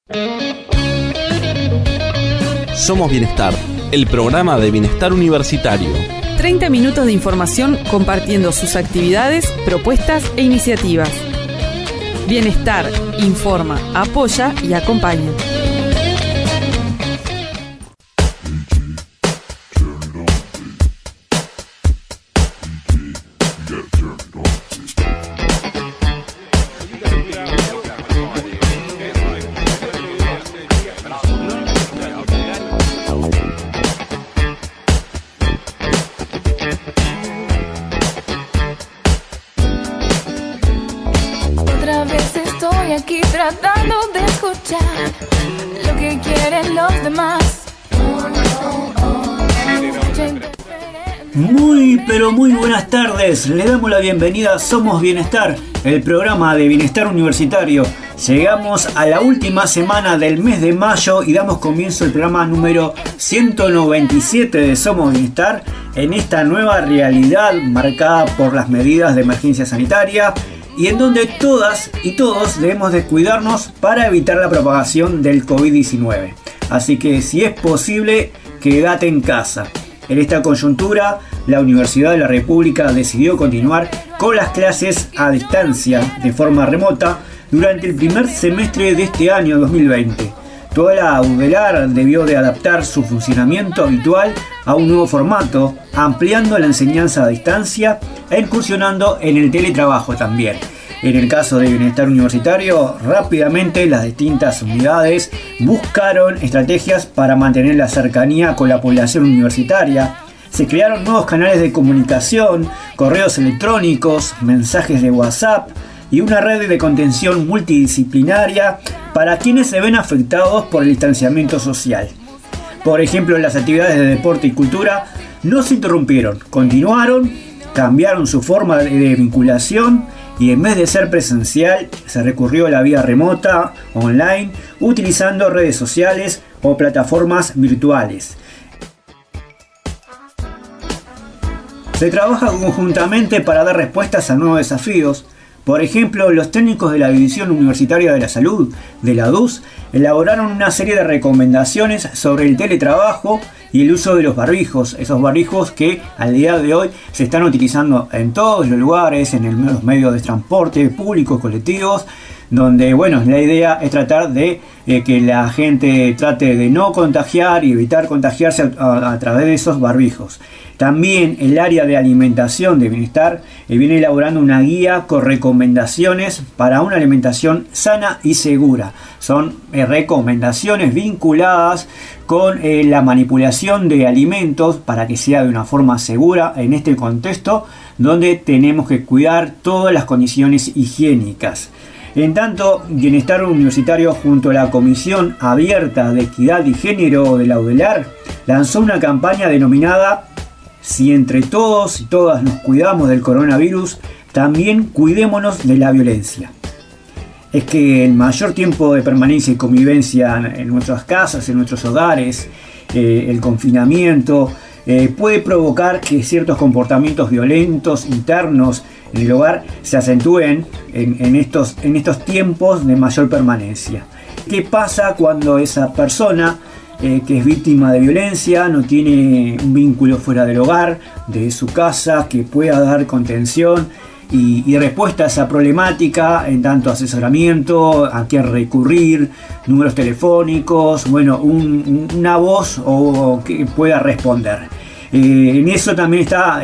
Somos Bienestar, el programa de bienestar universitario. 30 minutos de información compartiendo sus actividades, propuestas e iniciativas. Bienestar, informa, apoya y acompaña. Aquí tratando de escuchar lo que quieren los demás. Muy, pero muy buenas tardes. Le damos la bienvenida a Somos Bienestar, el programa de bienestar universitario. Llegamos a la última semana del mes de mayo y damos comienzo al programa número 197 de Somos Bienestar en esta nueva realidad marcada por las medidas de emergencia sanitaria, y en donde todas y todos debemos de cuidarnos para evitar la propagación del COVID-19. Así que si es posible, quédate en casa. En esta coyuntura, la Universidad de la República decidió continuar con las clases a distancia de forma remota durante el primer semestre de este año 2020. Toda la UDELAR debió de adaptar su funcionamiento habitual a un nuevo formato, ampliando la enseñanza a distancia e incursionando en el teletrabajo también. En el caso de Bienestar Universitario, rápidamente las distintas unidades buscaron estrategias para mantener la cercanía con la población universitaria. Se crearon nuevos canales de comunicación, correos electrónicos, mensajes de WhatsApp y una red de contención multidisciplinaria para quienes se ven afectados por el distanciamiento social. Por ejemplo, las actividades de deporte y cultura no se interrumpieron, continuaron, cambiaron su forma de vinculación y en vez de ser presencial se recurrió a la vía remota, online, utilizando redes sociales o plataformas virtuales. Se trabaja conjuntamente para dar respuestas a nuevos desafíos. Por ejemplo, los técnicos de la División Universitaria de la Salud, de la DUS, elaboraron una serie de recomendaciones sobre el teletrabajo y el uso de los barbijos, esos barbijos que al día de hoy se están utilizando en todos los lugares, en los medios de transporte públicos, colectivos, donde, bueno, la idea es tratar de que la gente trate de no contagiar y evitar contagiarse a través de esos barbijos. También el área de alimentación de bienestar viene elaborando una guía con recomendaciones para una alimentación sana y segura. Son recomendaciones vinculadas con la manipulación de alimentos para que sea de una forma segura en este contexto donde tenemos que cuidar todas las condiciones higiénicas. En tanto, Bienestar Universitario junto a la Comisión Abierta de Equidad y Género de la UDELAR lanzó una campaña denominada Si entre todos y todas nos cuidamos del coronavirus, también cuidémonos de la violencia. Es que el mayor tiempo de permanencia y convivencia en nuestras casas, en nuestros hogares, el confinamiento, puede provocar que ciertos comportamientos violentos internos en el hogar se acentúen en estos tiempos de mayor permanencia. ¿Qué pasa cuando esa persona que es víctima de violencia no tiene un vínculo fuera del hogar, de su casa, que pueda dar contención y respuesta a esa problemática, en tanto asesoramiento, a quién recurrir, números telefónicos, bueno, una voz o que pueda responder? En eso también está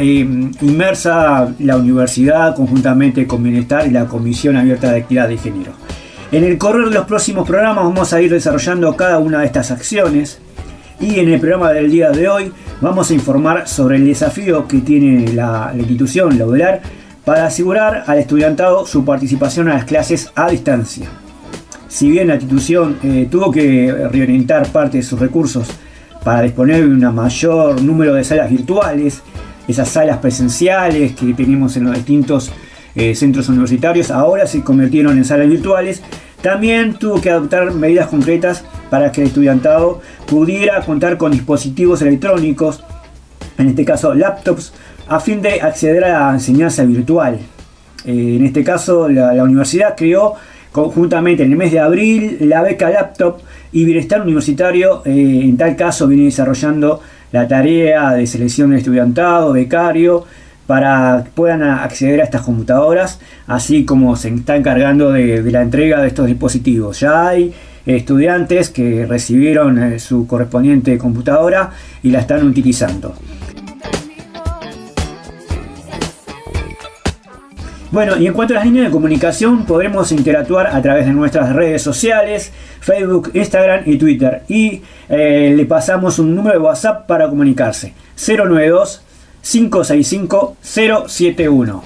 inmersa la universidad conjuntamente con Bienestar y la Comisión Abierta de Equidad de Género. En el correr de los próximos programas vamos a ir desarrollando cada una de estas acciones y en el programa del día de hoy vamos a informar sobre el desafío que tiene la institución, la UDELAR, para asegurar al estudiantado su participación a las clases a distancia. Si bien la institución tuvo que reorientar parte de sus recursos para disponer de un mayor número de salas virtuales, esas salas presenciales que tenemos en los distintos centros universitarios ahora se convirtieron en salas virtuales, también tuvo que adoptar medidas concretas para que el estudiantado pudiera contar con dispositivos electrónicos, en este caso laptops, a fin de acceder a la enseñanza virtual. En este caso la universidad creó conjuntamente en el mes de abril, la beca Laptop y Bienestar Universitario, en tal caso, viene desarrollando la tarea de selección de estudiantado, becario, para que puedan acceder a estas computadoras, así como se está encargando de la entrega de estos dispositivos. Ya hay estudiantes que recibieron su correspondiente computadora y la están utilizando. Bueno, y en cuanto a las líneas de comunicación, podremos interactuar a través de nuestras redes sociales, Facebook, Instagram y Twitter. Y le pasamos un número de WhatsApp para comunicarse: 092-565-071.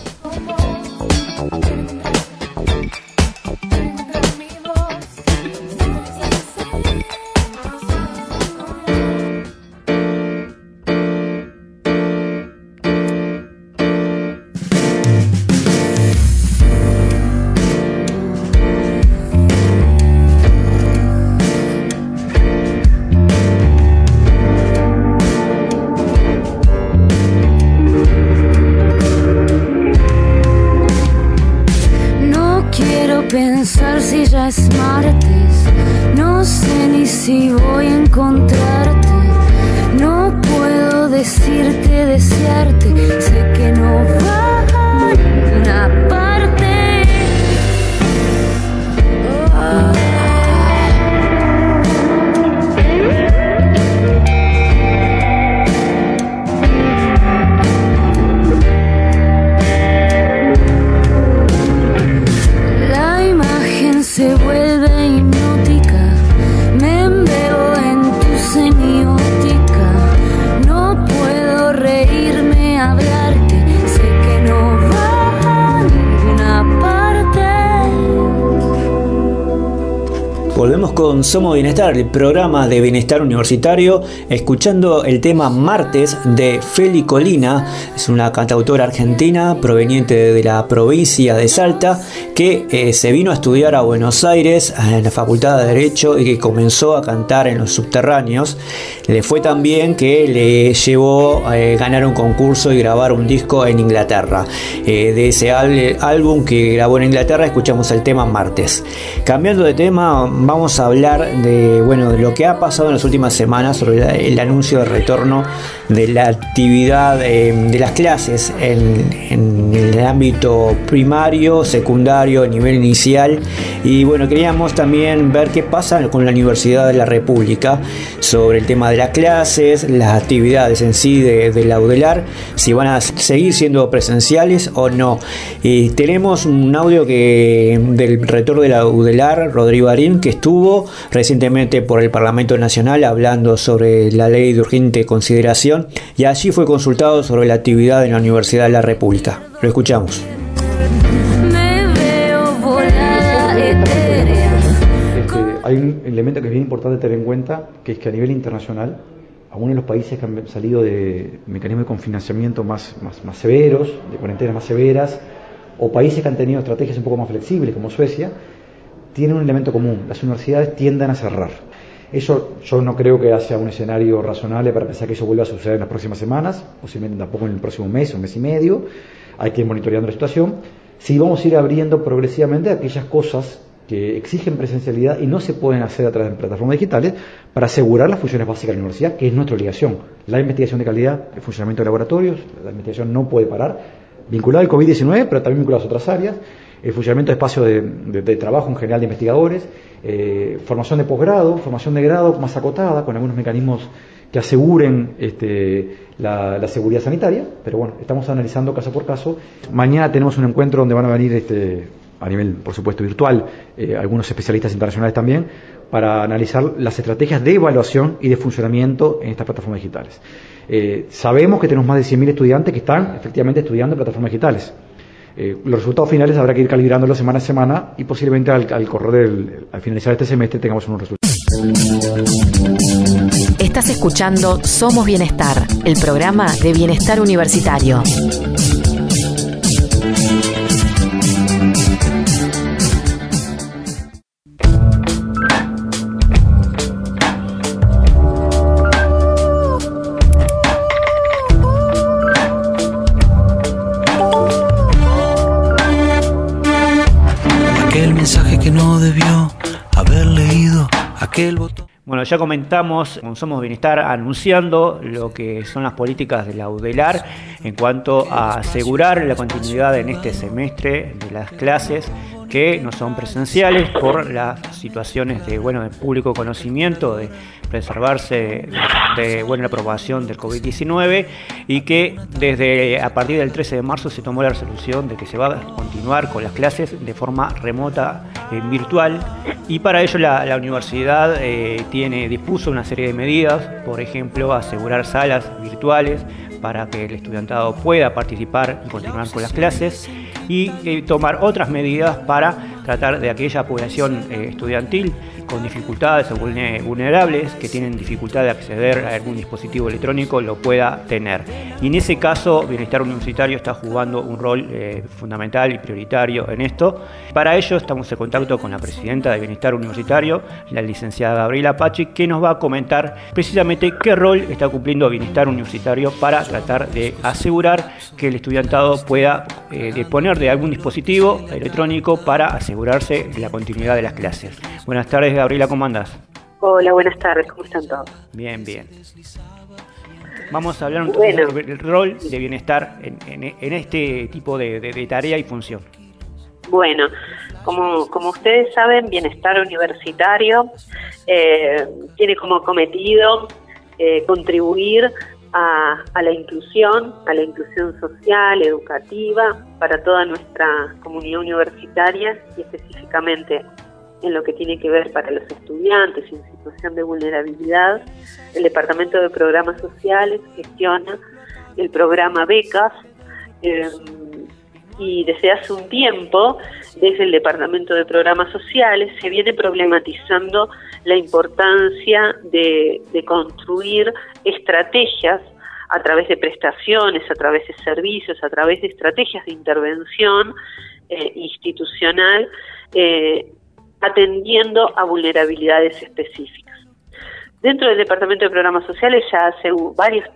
Pensar si ya es martes, no sé ni si voy a encontrarte. No puedo decirte, desearte, sé que no va a ninguna parte. Se vuelve hipnótica, me embebo en tu semiótica. No puedo reírme, hablarte, sé que no va a ninguna parte. Volvemos con Somos Bienestar, el programa de bienestar universitario, escuchando el tema Martes de Feli Colina. Es una cantautora argentina proveniente de la provincia de Salta, que se vino a estudiar a Buenos Aires en la Facultad de Derecho y que comenzó a cantar en los subterráneos. Le fue tan bien que le llevó a ganar un concurso y grabar un disco en Inglaterra. De ese álbum que grabó en Inglaterra escuchamos el tema Martes. Cambiando de tema, vamos a hablar de lo que ha pasado en las últimas semanas sobre el anuncio de retorno de la actividad de las clases en el ámbito primario, secundario, a nivel inicial. Y queríamos también ver qué pasa con la Universidad de la República sobre el tema de las clases, las actividades en sí de la UDELAR, si van a seguir siendo presenciales o no. Y tenemos un audio del rector de la UDELAR, Rodrigo Arín, que estuvo recientemente por el Parlamento Nacional hablando sobre la ley de urgente consideración, y allí fue consultado sobre la actividad en la Universidad de la República. Lo escuchamos. Hay un elemento que es bien importante tener en cuenta, que es que a nivel internacional, algunos de los países que han salido de mecanismos de confinamiento más severos, de cuarentenas más severas, o países que han tenido estrategias un poco más flexibles, como Suecia, tienen un elemento común: las universidades tienden a cerrar. Eso yo no creo que sea un escenario razonable para pensar que eso vuelva a suceder en las próximas semanas, posiblemente tampoco en el próximo mes o mes y medio. Hay que ir monitoreando la situación. Sí, vamos a ir abriendo progresivamente aquellas cosas que exigen presencialidad y no se pueden hacer a través de plataformas digitales, para asegurar las funciones básicas de la universidad, que es nuestra obligación. La investigación de calidad, el funcionamiento de laboratorios, la investigación no puede parar, vinculada al COVID-19, pero también vinculada a otras áreas, el funcionamiento de espacios de trabajo en general de investigadores, formación de posgrado, formación de grado más acotada, con algunos mecanismos que aseguren la seguridad sanitaria, pero estamos analizando caso por caso. Mañana tenemos un encuentro donde van a venir a nivel, por supuesto, virtual, algunos especialistas internacionales también, para analizar las estrategias de evaluación y de funcionamiento en estas plataformas digitales. Sabemos que tenemos más de 100.000 estudiantes que están efectivamente estudiando en plataformas digitales. Los resultados finales habrá que ir calibrándolos semana a semana, y posiblemente al finalizar este semestre tengamos unos resultados. Estás escuchando Somos Bienestar, el programa de bienestar universitario. Aquel mensaje que no aquel botón. Bueno, ya comentamos con Somos Bienestar anunciando lo que son las políticas de la UDELAR en cuanto a asegurar la continuidad en este semestre de las clases que no son presenciales por las situaciones de público conocimiento, de preservarse de la propagación del COVID-19, y que a partir del 13 de marzo se tomó la resolución de que se va a continuar con las clases de forma remota, virtual, y para ello la universidad dispuso una serie de medidas, por ejemplo, asegurar salas virtuales para que el estudiantado pueda participar y continuar con las clases, y tomar otras medidas para tratar de aquella población estudiantil con dificultades o vulnerables que tienen dificultad de acceder a algún dispositivo electrónico lo pueda tener. Y en ese caso, Bienestar Universitario está jugando un rol fundamental y prioritario en esto. Para ello estamos en contacto con la presidenta de Bienestar Universitario, la licenciada Gabriela Pachi, que nos va a comentar precisamente qué rol está cumpliendo Bienestar Universitario para tratar de asegurar que el estudiantado pueda disponer de algún dispositivo electrónico para asegurarse la continuidad de las clases. Buenas tardes, Gabriela, ¿cómo andás? Hola, buenas tardes, ¿cómo están todos? Bien, bien. Vamos a hablar un poco del rol de bienestar en este tipo de tarea y función. Bueno, como ustedes saben, Bienestar Universitario tiene como cometido contribuir a la inclusión social, educativa, para toda nuestra comunidad universitaria, y específicamente en lo que tiene que ver para los estudiantes en situación de vulnerabilidad. El Departamento de Programas Sociales gestiona el programa Becas, y desde hace un tiempo, desde el Departamento de Programas Sociales, se viene problematizando la importancia de construir estrategias a través de prestaciones, a través de servicios, a través de estrategias de intervención institucional, atendiendo a vulnerabilidades específicas. Dentro del Departamento de Programas Sociales ya hace varios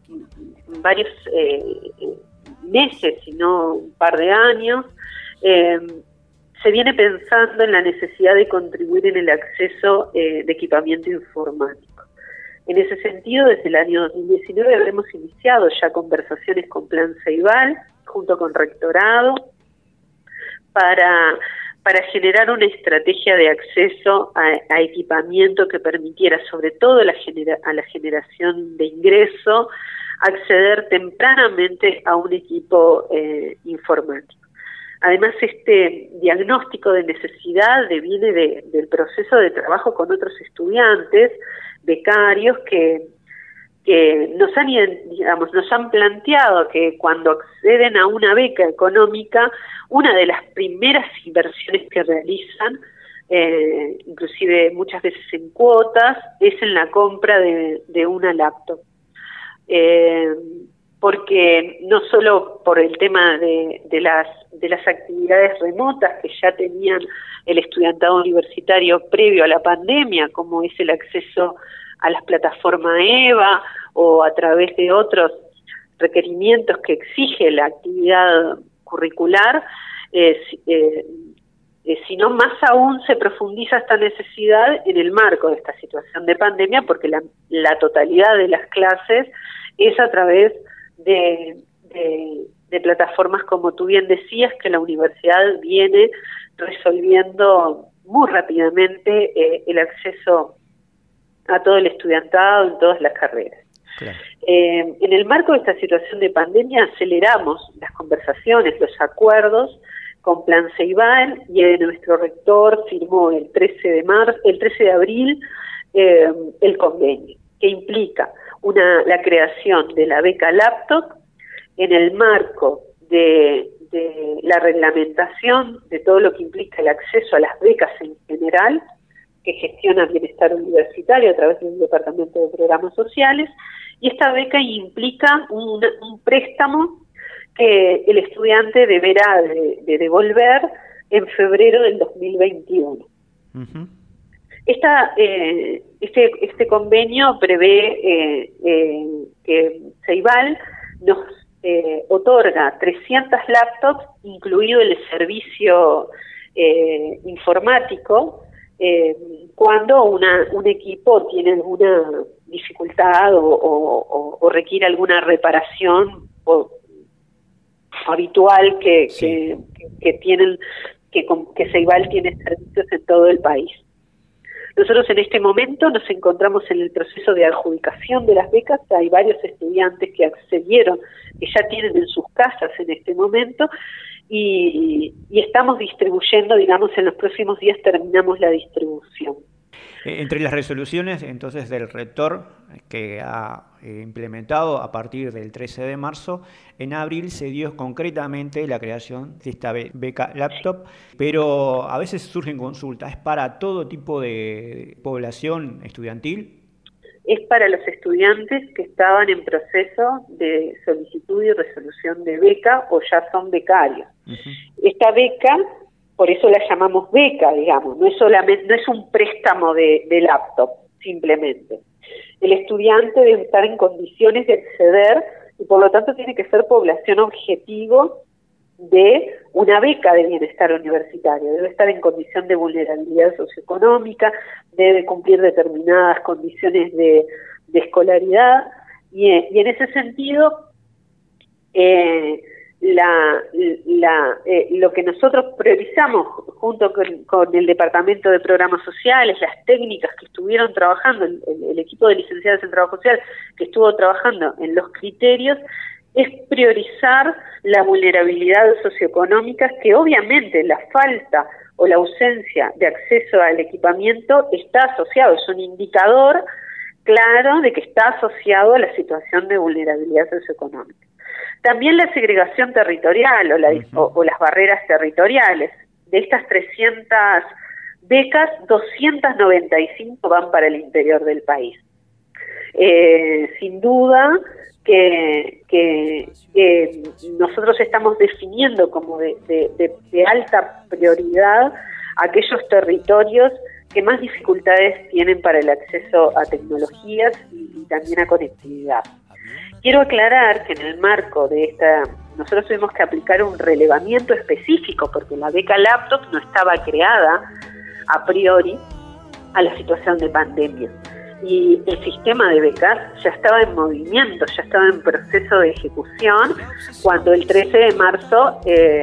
meses, si no un par de años, se viene pensando en la necesidad de contribuir en el acceso de equipamiento informático. En ese sentido, desde el año 2019 habremos iniciado ya conversaciones con Plan Ceibal, junto con Rectorado, para generar una estrategia de acceso a equipamiento que permitiera, sobre todo a la generación de ingreso, acceder tempranamente a un equipo informático. Además, este diagnóstico de necesidad viene del proceso de trabajo con otros estudiantes, becarios, que nos han planteado que cuando acceden a una beca económica, una de las primeras inversiones que realizan, inclusive muchas veces en cuotas, es en la compra de una laptop. Porque no solo por el tema de las actividades remotas que ya tenían el estudiantado universitario previo a la pandemia, como es el acceso a las plataformas EVA o a través de otros requerimientos que exige la actividad curricular, sino más aún se profundiza esta necesidad en el marco de esta situación de pandemia, porque la totalidad de las clases es a través de plataformas, como tú bien decías, que la universidad viene resolviendo muy rápidamente el acceso a todo el estudiantado en todas las carreras. Claro. En el marco de esta situación de pandemia aceleramos las conversaciones, los acuerdos con Plan Ceibal, y nuestro rector firmó el 13 de abril el convenio, que implica la creación de la beca laptop en el marco de la reglamentación de todo lo que implica el acceso a las becas en general, que gestiona Bienestar Universitario a través del Departamento de Programas Sociales, y esta beca implica un préstamo que el estudiante deberá de devolver en febrero del 2021. Uh-huh. Este convenio prevé que Ceibal nos otorga 300 laptops, incluido el servicio informático, cuando un equipo tiene alguna dificultad o requiere alguna reparación habitual que tienen, que Ceibal tiene servicios en todo el país. Nosotros en este momento nos encontramos en el proceso de adjudicación de las becas. Hay varios estudiantes que accedieron, que ya tienen en sus casas en este momento, y estamos distribuyendo, digamos, en los próximos días terminamos la distribución. Entre las resoluciones, entonces, del rector que ha implementado a partir del 13 de marzo, en abril se dio concretamente la creación de esta beca laptop, pero a veces surgen consultas. ¿Es para todo tipo de población estudiantil? Es para los estudiantes que estaban en proceso de solicitud y resolución de beca o ya son becarios. Esta beca, por eso la llamamos beca, digamos, no es un préstamo de laptop, simplemente. El estudiante debe estar en condiciones de acceder y por lo tanto tiene que ser población objetivo de una beca de bienestar universitario. Debe estar en condición de vulnerabilidad socioeconómica, debe cumplir determinadas condiciones de escolaridad y en ese sentido lo que nosotros priorizamos junto con el Departamento de Programas Sociales, las técnicas que estuvieron trabajando, el equipo de licenciados en Trabajo Social que estuvo trabajando en los criterios, es priorizar la vulnerabilidad socioeconómica, que obviamente la falta o la ausencia de acceso al equipamiento está asociado, es un indicador claro de que está asociado a la situación de vulnerabilidad socioeconómica. También la segregación territorial o las barreras territoriales. De estas 300 becas, 295 van para el interior del país. Sin duda que nosotros estamos definiendo como de alta prioridad aquellos territorios que más dificultades tienen para el acceso a tecnologías y también a conectividad. Quiero aclarar que en el marco de nosotros tuvimos que aplicar un relevamiento específico porque la beca laptop no estaba creada a priori a la situación de pandemia. Y el sistema de becas ya estaba en movimiento, ya estaba en proceso de ejecución cuando el 13 de marzo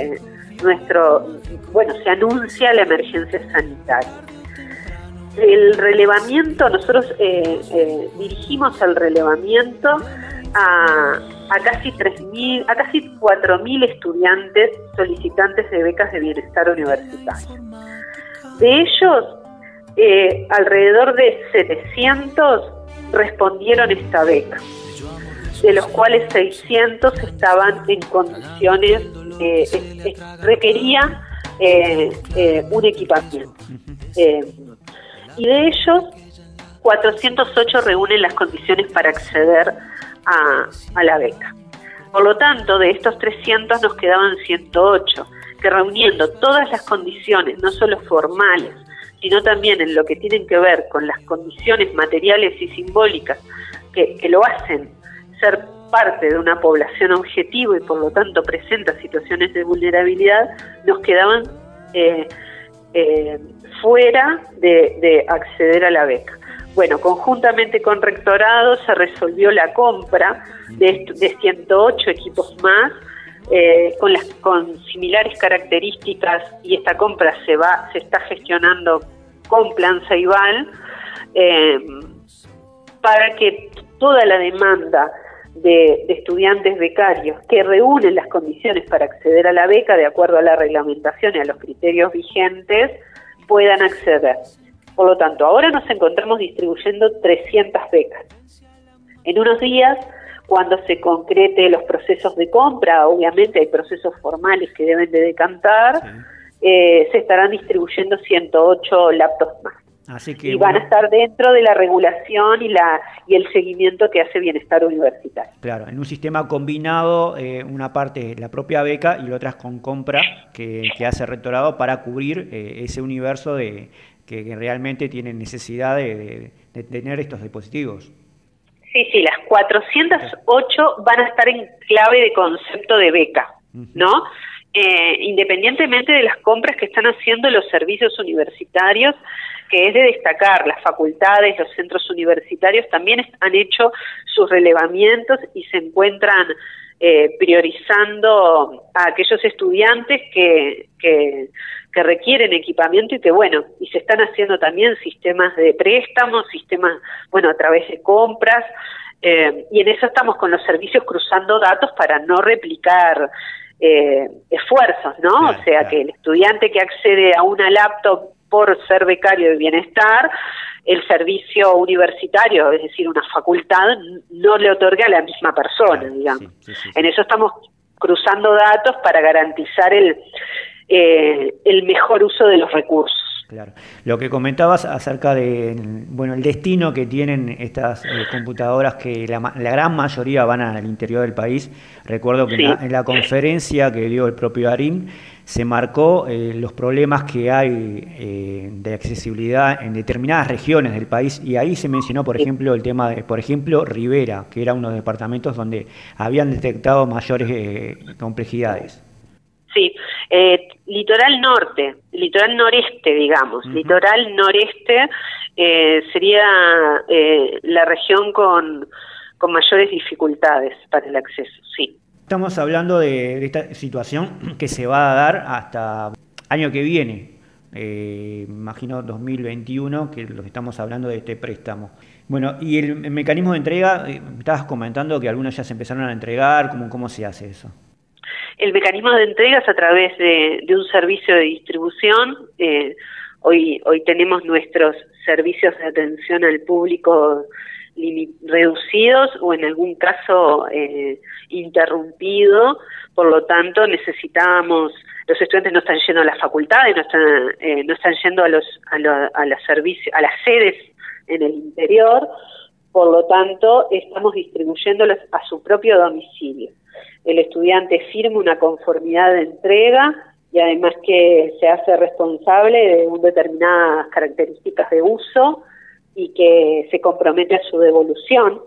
se anuncia la emergencia sanitaria. El relevamiento, nosotros dirigimos el relevamiento a casi 4.000 estudiantes solicitantes de becas de bienestar universitario. De ellos, alrededor de 700 respondieron esta beca, de los cuales 600 estaban en condiciones, requerían un equipamiento. Y de ellos, 408 reúnen las condiciones para acceder a la beca. Por lo tanto, de estos 300 nos quedaban 108, que reuniendo todas las condiciones, no solo formales, sino también en lo que tienen que ver con las condiciones materiales y simbólicas que lo hacen ser parte de una población objetivo y por lo tanto presenta situaciones de vulnerabilidad, nos quedaban fuera de acceder a la beca. Bueno, conjuntamente con Rectorado se resolvió la compra de 108 equipos más con similares características, y esta compra se está gestionando con Plan Ceibal para que toda la demanda de estudiantes becarios que reúnen las condiciones para acceder a la beca de acuerdo a la reglamentación y a los criterios vigentes puedan acceder. Por lo tanto, ahora nos encontramos distribuyendo 300 becas. En unos días, cuando se concrete los procesos de compra, obviamente hay procesos formales que deben de decantar, se estarán distribuyendo 108 laptops más. Así que, y van a estar dentro de la regulación y el seguimiento que hace Bienestar Universitario. Claro, en un sistema combinado, una parte la propia beca y la otra con compra que hace Rectorado para cubrir ese universo que realmente tienen necesidad de tener estos dispositivos. Sí, las 408 van a estar en clave de concepto de beca, ¿no? Independientemente de las compras que están haciendo los servicios universitarios, que es de destacar. Las facultades, los centros universitarios también han hecho sus relevamientos y se encuentran priorizando a aquellos estudiantes que requieren equipamiento y se están haciendo también sistemas de préstamos, sistemas, a través de compras, y en eso estamos con los servicios cruzando datos para no replicar esfuerzos, ¿no? Claro, o sea, que el estudiante que accede a una laptop por ser becario de bienestar, el servicio universitario, es decir, una facultad, no le otorga a la misma persona, claro, digamos. Sí. En eso estamos cruzando datos para garantizar el mejor uso de los recursos. Claro. Lo que comentabas acerca de, el destino que tienen estas computadoras, que la gran mayoría van al interior del país. Recuerdo que en la conferencia que dio el propio Arim se marcó los problemas que hay de accesibilidad en determinadas regiones del país, y ahí se mencionó, por ejemplo, el tema de, Rivera, que era uno de los departamentos donde habían detectado mayores complejidades. Sí, litoral noreste, digamos. Uh-huh. Litoral noreste sería la región con mayores dificultades para el acceso, sí. Estamos hablando de esta situación que se va a dar hasta año que viene, imagino 2021, que lo que estamos hablando de este préstamo. Bueno, y el mecanismo de entrega, estabas comentando que algunos ya se empezaron a entregar, ¿cómo se hace eso? El mecanismo de entrega es a través de un servicio de distribución. Hoy tenemos nuestros servicios de atención al público reducidos o en algún caso interrumpido, por lo tanto necesitábamos, los estudiantes no están yendo a las facultades, no están yendo a las sedes en el interior, por lo tanto estamos distribuyéndolos a su propio domicilio. El estudiante firma una conformidad de entrega y además que se hace responsable de determinadas características de uso y que se compromete a su devolución,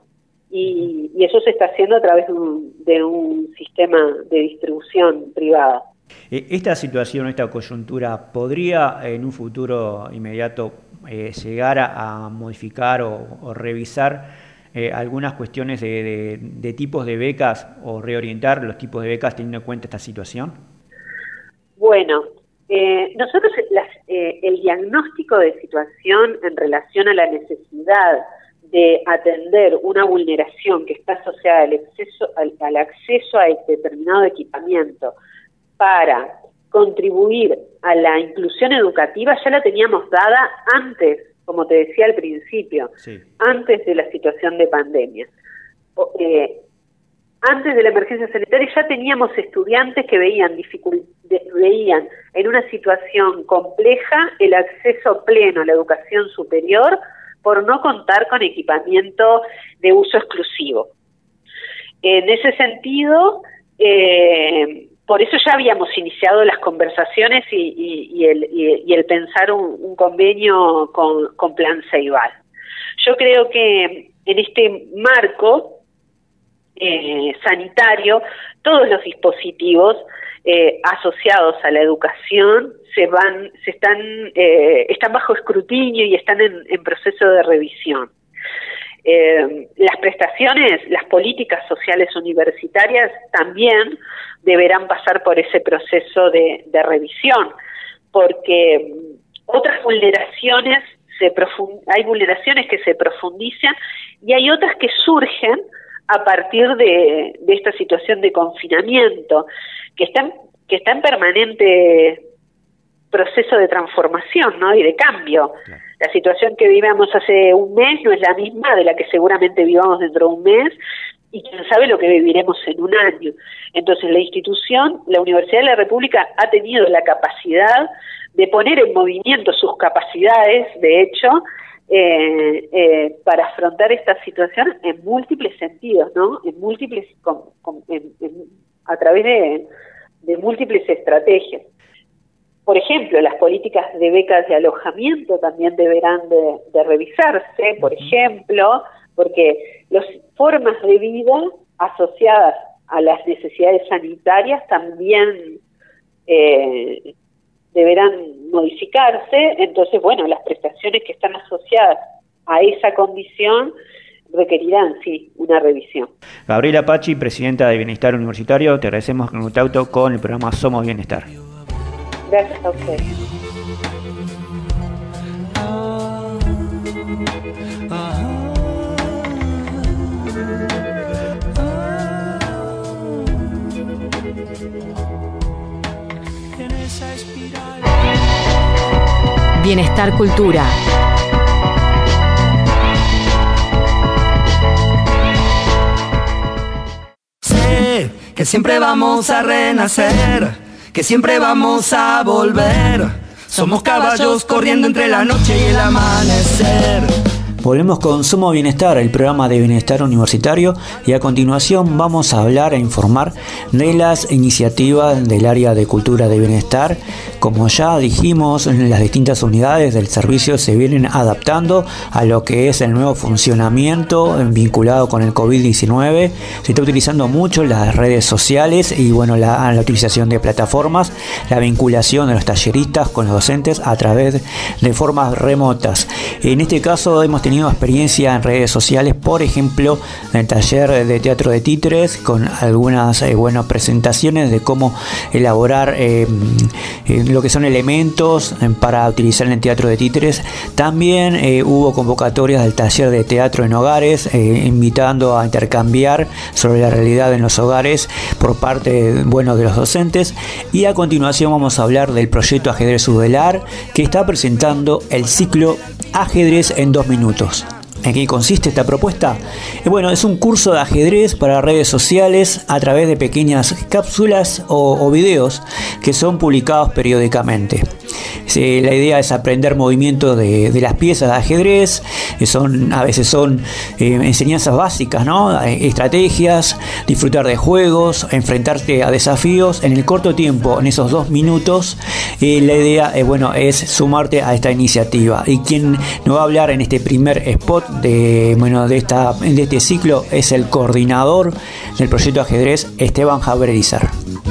y eso se está haciendo a través de un sistema de distribución privada. Esta situación, esta coyuntura, ¿podría en un futuro inmediato llegar a modificar o revisar algunas cuestiones de tipos de becas o reorientar los tipos de becas teniendo en cuenta esta situación? Bueno, nosotros el diagnóstico de situación en relación a la necesidad de atender una vulneración que está asociada al acceso a determinado equipamiento para contribuir a la inclusión educativa ya la teníamos dada antes, como te decía al principio, sí, antes de la situación de pandemia. Antes de la emergencia sanitaria ya teníamos estudiantes que veían en una situación compleja el acceso pleno a la educación superior por no contar con equipamiento de uso exclusivo. En ese sentido, por eso ya habíamos iniciado las conversaciones y el pensar un convenio con Plan Ceibal. Yo creo que en este marco sanitario, todos los dispositivos asociados a la educación están bajo escrutinio y están en proceso de revisión. Las prestaciones, las políticas sociales universitarias también deberán pasar por ese proceso de revisión, porque otras vulneraciones hay vulneraciones que se profundizan y hay otras que surgen a partir de esta situación de confinamiento, que está en permanente proceso de transformación, ¿no? Y de cambio. Claro. La situación que vivamos hace un mes no es la misma de la que seguramente vivamos dentro de un mes, y quién sabe lo que viviremos en un año. Entonces la institución, la Universidad de la República, ha tenido la capacidad de poner en movimiento sus capacidades, de hecho, para afrontar esta situación en múltiples sentidos, ¿no? En múltiples, a través de múltiples estrategias. Por ejemplo, las políticas de becas de alojamiento también deberán de revisarse, por ejemplo, porque las formas de vida asociadas a las necesidades sanitarias también deberán modificarse. Entonces, bueno, las prestaciones que están asociadas a esa condición requerirán, sí, una revisión. Gabriela Pachi, presidenta de Bienestar Universitario, te agradecemos con contacto con el programa Somos Bienestar. Gracias a ustedes. Bienestar Cultura. Sé que siempre vamos a renacer, que siempre vamos a volver. Somos caballos corriendo entre la noche y el amanecer. Volvemos con Somos Bienestar, el programa de Bienestar Universitario, y a continuación vamos a hablar e informar de las iniciativas del área de cultura de bienestar. Como ya dijimos, las distintas unidades del servicio se vienen adaptando a lo que es el nuevo funcionamiento vinculado con el COVID-19. Se está utilizando mucho las redes sociales y bueno, la utilización de plataformas, la vinculación de los talleristas con los docentes a través de formas remotas. En este caso hemos tenido experiencia en redes sociales, por ejemplo, en el taller de teatro de títeres, con algunas presentaciones de cómo elaborar lo que son elementos para utilizar en el teatro de títeres. También hubo convocatorias del taller de teatro en hogares, invitando a intercambiar sobre la realidad en los hogares por parte de los docentes. Y a continuación vamos a hablar del proyecto Ajedrez Udelar, que está presentando el ciclo Ajedrez en 2 minutos. ¿En qué consiste esta propuesta? Es un curso de ajedrez para redes sociales a través de pequeñas cápsulas o videos que son publicados periódicamente. La idea es aprender movimientos de las piezas de ajedrez. A veces son enseñanzas básicas, ¿no? Estrategias, disfrutar de juegos, enfrentarte a desafíos en el corto tiempo, en esos 2 minutos. La idea es sumarte a esta iniciativa. Y quien nos va a hablar en este primer spot de este ciclo es el coordinador del proyecto Ajedrez, Esteban Javerizar.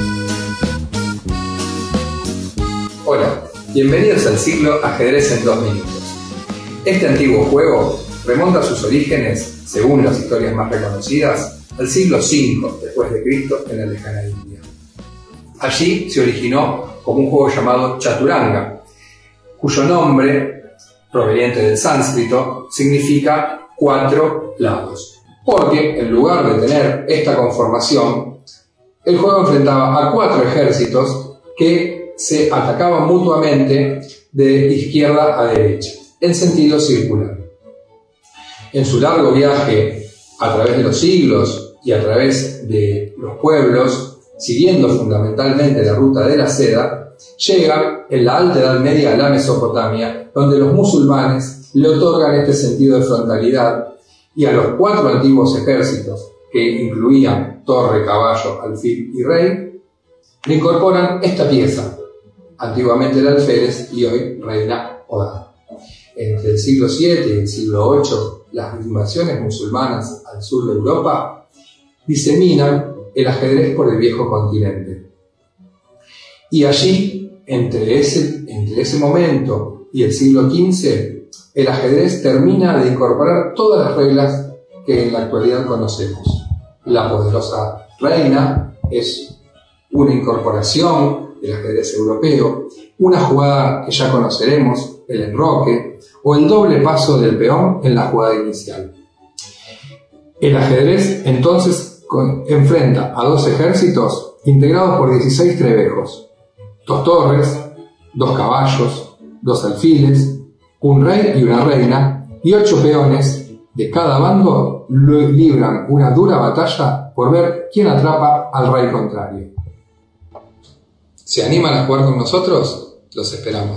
Hola, bienvenidos al ciclo Ajedrez en 2 minutos. Este antiguo juego remonta sus orígenes, según las historias más reconocidas, al siglo V después de Cristo en la lejana India. Allí se originó como un juego llamado Chaturanga, cuyo nombre, proveniente del sánscrito, significa 4 lados. Porque en lugar de tener esta conformación, el juego enfrentaba a 4 ejércitos que se atacaban mutuamente de izquierda a derecha, en sentido circular. En su largo viaje a través de los siglos y a través de los pueblos, siguiendo fundamentalmente la ruta de la seda, llega en la Alta Edad Media a la Mesopotamia, donde los musulmanes le otorgan este sentido de frontalidad, y a los 4 antiguos ejércitos, que incluían torre, caballo, alfil y rey, le incorporan esta pieza, antiguamente el alférez y hoy reina o dama. Entre el siglo VII y el siglo VIII, las invasiones musulmanas al sur de Europa diseminan el ajedrez por el viejo continente. Y allí, entre ese momento y el siglo XV, el ajedrez termina de incorporar todas las reglas que en la actualidad conocemos. La poderosa reina es una incorporación del ajedrez europeo, una jugada que ya conoceremos, el enroque, o el doble paso del peón en la jugada inicial. El ajedrez entonces enfrenta a 2 ejércitos integrados por 16 trebejos, 2 torres, 2 caballos, 2 alfiles, un rey y una reina, y 8 peones de cada bando libran una dura batalla por ver quién atrapa al rey contrario. ¿Se animan a jugar con nosotros? Los esperamos.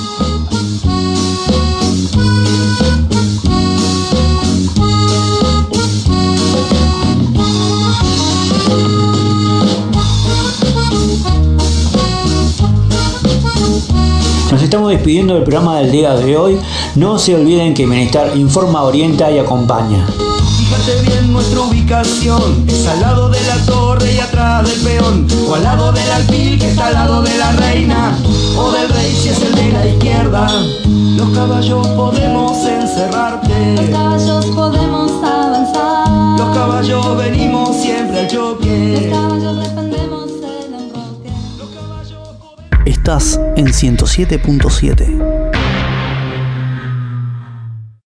Nos estamos despidiendo del programa del día de hoy. No se olviden que Bienestar informa, orienta y acompaña. Fíjate bien nuestra ubicación, es al lado de la torre y atrás del peón, o al lado del alfil que está al lado de la reina, o del rey si es el de la izquierda. Los caballos podemos encerrarte, los caballos podemos avanzar, los caballos venimos siempre al choque, los caballos defendemos el enroque. Estás en 107.7.